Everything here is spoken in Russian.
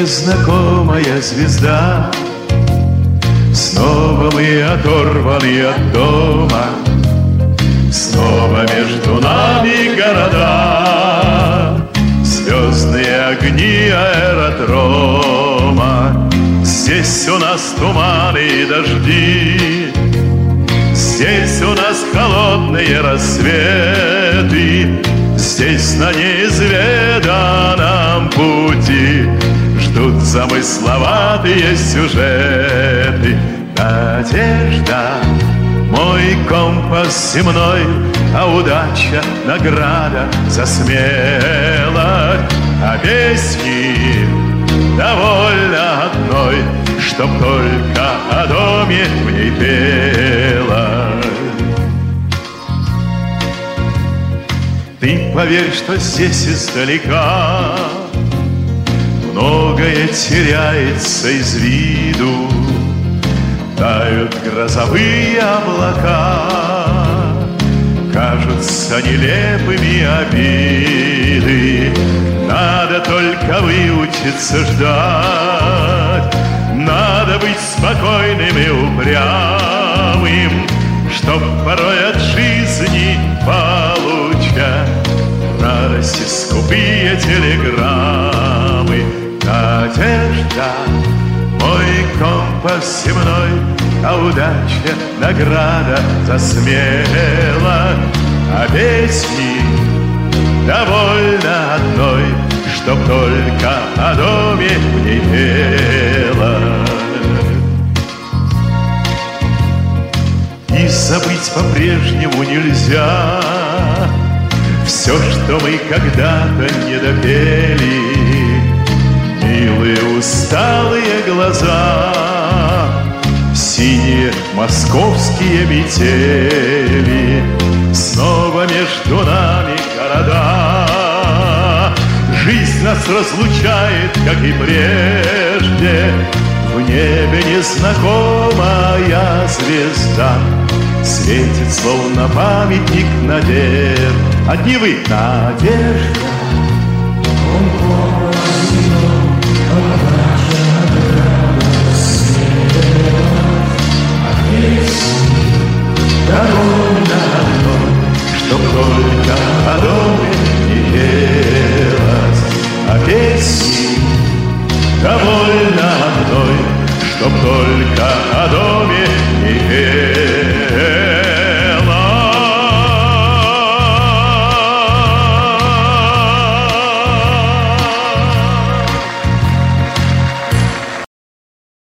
незнакомая звезда. Снова мы оторваны от дома, снова между нами города, звездные огни аэродрома. Здесь у нас туманы и дожди, здесь у нас холодные рассветы, здесь на неизведанном пути ждут замысловатые сюжеты. Надежда — мой компас земной, а удача — награда за смелость. А песни довольно одной, чтоб только о доме в ней пела. Ты поверь, что здесь издалека многое теряется из виду. Тают грозовые облака, кажутся нелепыми обиды. Надо только выучиться ждать, надо быть спокойным и упрямым, чтоб порой от жизни получать радости скупые телеграммы. Надежда — мой компас земной, а удача — награда за смелость. А песни довольно одной, чтоб только о доме в ней пела. И забыть по-прежнему нельзя все, что мы когда-то не допели. Милые усталые глаза, синие московские метели, снова между нами города. Жизнь нас разлучает, как и прежде. В небе незнакомая звезда светит, словно памятник надежд. Одни вы — надежда. Довольно одной, чтоб только о доме не пелось. А песни довольно одной, чтоб только о доме не пелось.